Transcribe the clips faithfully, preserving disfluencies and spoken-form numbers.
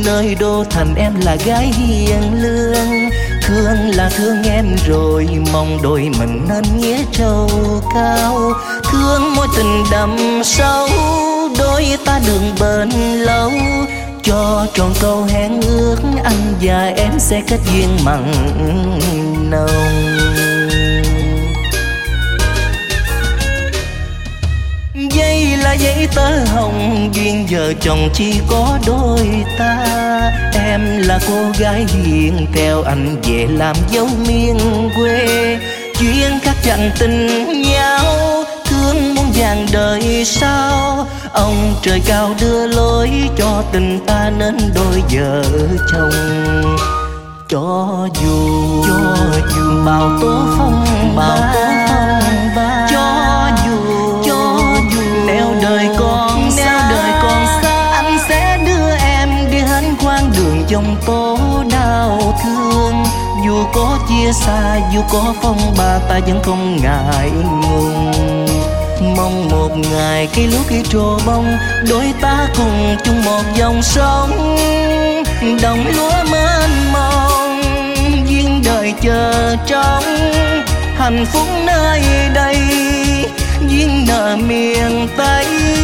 nơi đô thành em là gái hiền lương. Thương là thương em rồi, mong đôi mình nên nghĩa trầu cao. Thương mối tình đậm sâu, đôi ta đường bền lâu. Cho tròn câu hẹn ước, anh và em sẽ kết duyên mặn nồng. Dây là giấy tơ hồng, duyên vợ chồng chỉ có đôi ta. Em là cô gái hiền, theo anh về làm dấu miền quê. Duyên khắc chạnh tình nhau, thương muôn vàng đời sau. Ông trời cao đưa lối cho tình ta nên đôi vợ chồng. Cho dù cho dù bao tố phong bao tố phong ba, cho dù cho dù nẻo đời con nẻo đời con xa, anh sẽ đưa em đi hết quãng đường dòng tố đau thương. Dù có chia xa, dù có phong ba, ta vẫn không ngại ngùng. Mong một ngày cây lúa cây trổ bông, đôi ta cùng chung một dòng sông. Đồng lúa mênh mông, duyên đời chờ trông. Hạnh phúc nơi đây, duyên nợ miền Tây.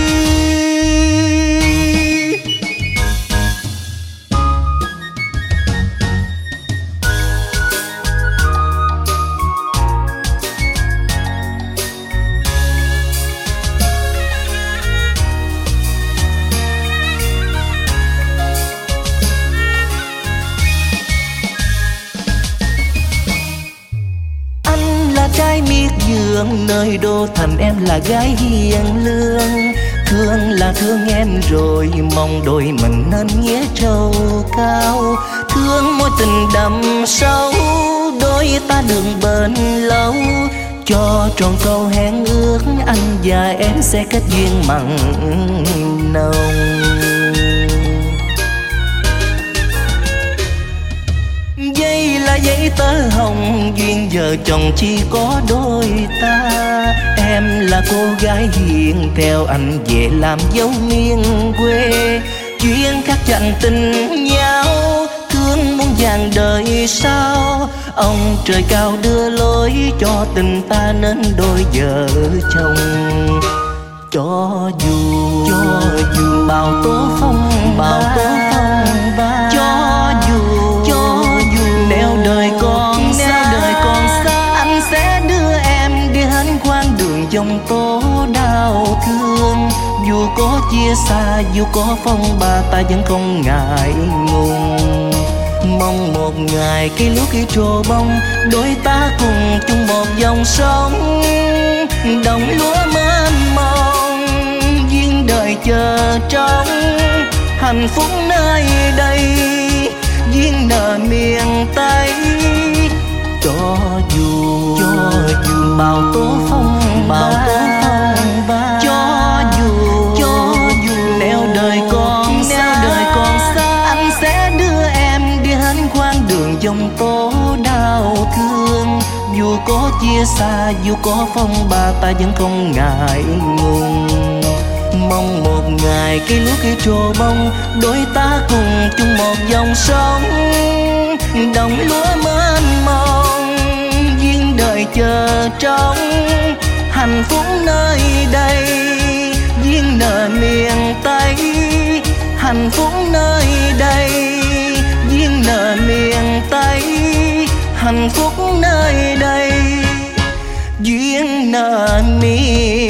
Trái miết dương nơi đô thành em là gái hiền lương. Thương là thương em rồi, mong đôi mình nên nghĩa trầu cao. Thương mối tình đậm sâu, đôi ta đường bền lâu. Cho tròn câu hẹn ước, anh và em sẽ kết duyên mặn nồng. Dây là giấy tơ hồng, duyên vợ chồng chỉ có đôi ta. Em là cô gái hiền, theo anh về làm dấu miền quê. Duyên khắc chạnh tình nhau, thương muôn vàng đời sau. Ông trời cao đưa lối cho tình ta nên đôi vợ chồng. Cho dù cho dù bao tố phong bao tố phong ba, cho dù cho dù nẻo đời con nẻo đời con xa, anh sẽ đưa em đi hết quãng đường dòng tố đau thương. Dù có chia xa, dù có phong ba, ta vẫn không ngại ngùng. Mong một ngày cây lúa cây trổ bông, đôi ta cùng chung một dòng sông. Đồng lúa mênh mông, duyên đời chờ trông. Hạnh phúc nơi đây, duyên nợ miền Tây. Cho dù cho dù bao tố phong bao tố phong ba, cho dù cho dù nẻo đời con nẻo đời con xa, anh sẽ đưa em đi hết quãng đường dòng tố đau thương. Dù có chia xa, dù có phong ba, ta vẫn không ngại ngùng. Mong một ngày cây lúa cây trổ bông, đôi ta cùng chung một dòng sông. Đồng lúa mênh mông, duyên đời chờ trông. Hạnh phúc nơi đây, duyên nợ miền Tây. Hạnh phúc nơi đây, duyên nợ miền Tây. Hạnh phúc nơi đây, duyên nợ miền